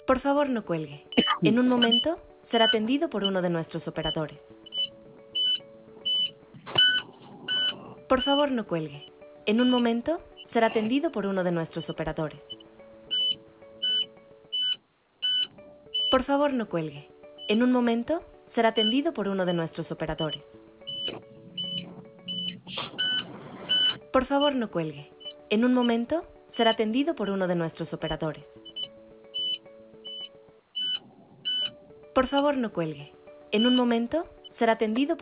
Por favor, no cuelgue. En un momento será atendido por uno de nuestros operadores. Por favor, no cuelgue. En un momento será atendido por uno de nuestros operadores. Por favor, no cuelgue. En un momento será atendido por uno de nuestros operadores. Por favor, no cuelgue. En un momento será atendido por uno de nuestros operadores. Por favor, no cuelgue. En un momento será atendido por